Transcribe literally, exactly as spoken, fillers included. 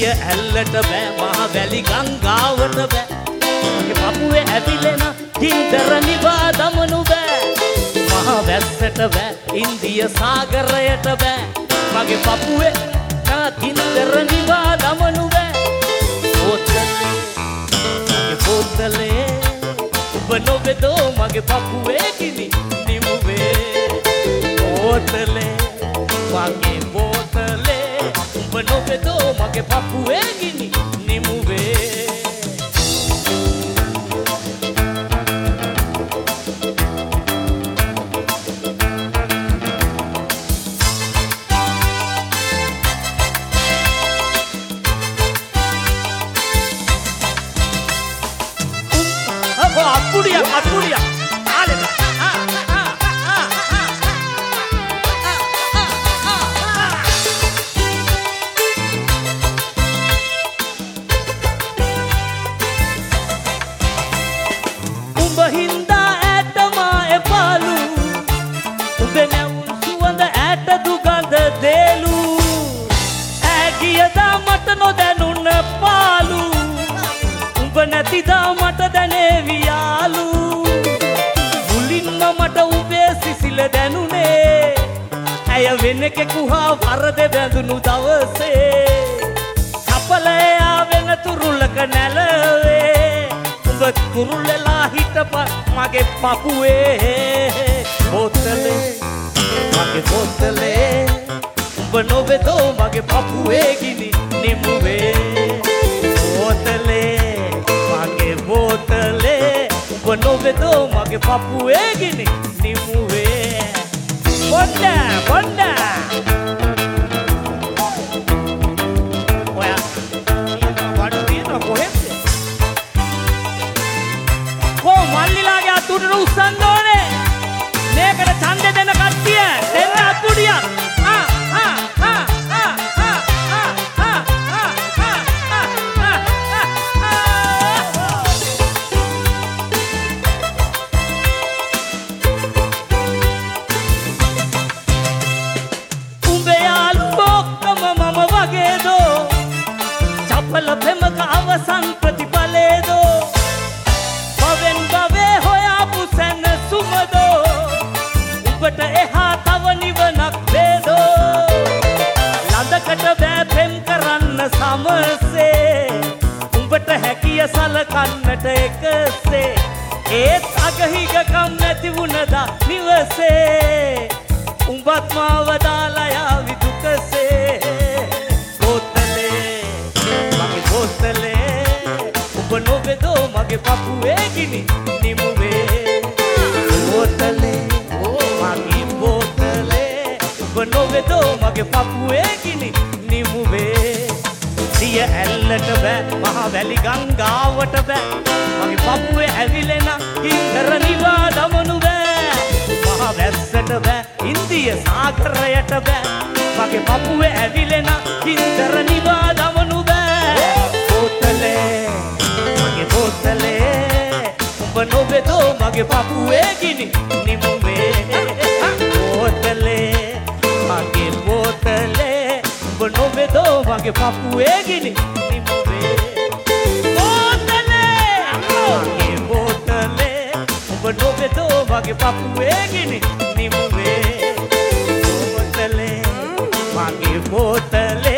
සිය ඇල්ලට බෑ මහ වැලි ගංගාවට බෑ මගේ පපුවේ ඇවිලෙන ගින්දර නිවා දමනු බෑ මහ වැස්සට බෑ ඉන්දිය සාගරයට බෑ මගේ පපුවේ නා ගින්දර නිවා දමනු බෑ බෝතලේ මගේ බෝතලේ ඔබ නොබෙදෝ මගේ පපුවේ ගිනි නිමුවේ බෝතලේ මගේ බෝතලේ ඔබ නොබෙදෝ මගේ පපුවේ ගිනි නිමුවේ Apuria, apuria. Dale. Ah, ah, ah, ah, ah. Umba hinda atama epalu. Umbe neun suwanda ata duganda delu. Agiyada mata no danun palu. Umba natida mata daneviyalu. මට උඹේ සිසිල දැනුනේ ඇය වෙනකෙකු හා වරද බැඳුණු දවසේ කපලයා වෙන තුරුලක නැලවේ උඹ කුරුල්ලලා හිටපන් මගේ පපුවේ බෝතලේ මගේ බෝතලේ උඹ නොබෙදෝ මගේ පපුවේ ගිනි නිමුවේ බෝතලේ මගේ බෝතලේ උඹ නොබෙදෝ මගේ පපුවේ ගිනි නිමුවේ බොන්න බොන්න ඔයා වඩ තියෙන කොහෙද කො මල්ලිලාගේ අතුරට උස්සන්න ඕනේ මේකට ඡන්දෙ දෙන කට්ටිය දෙන්න අතුරියක් ආ ආ ආ ආ ආ ආ ලැබෙමක අවසන් ප්‍රතිඵලේදෝ පවෙන් බවේ හොයාපු සැන සුමදෝ උඹට එහා තව නිවනක් වේදෝ ළඳකට බෑ පෙම් කරන්න සමසේ උඹට හැකිය සලකන්නට එකසේ ඒත් අගහිගකම් නැති වුණදා නිවසේ උඹත් මාව දාලා යාවි දුකසේ උඹ නොබෙදෝ මගේ පපුවේ ගිනි නිමුවේ බෝතලේ මගේ බෝතලේ උඹ නොබෙදෝ මගේ පපුවේ ගිනි නිමුවේ සිය ඇල්ලට බෑ මහ වැලි ගංගාවට බෑ මගේ පපුවේ ඇවිලෙන ගින්දර නිවා දමනු බෑ මහ වැස්සට බෑ ඉන්දිය සාගරයට බෑ මගේ පපුවේ ඇවිලෙන ගින්දර නිවා දමනු බෑ බෝතලේ මගේ බෝතලේ උඹ නොබෙදෝ මගේ පපුවේ ගිනි නිමුවේ බෝතලේ මගේ බෝතලේ උඹ නොබෙදෝ මගේ පපුවේ ගිනි නිමුවේ බෝතලේ මගේ බෝතලේ උඹ නොබෙදෝ මගේ පපුවේ ගිනි නිමුවේ බෝතලේ මගේ බෝතලේ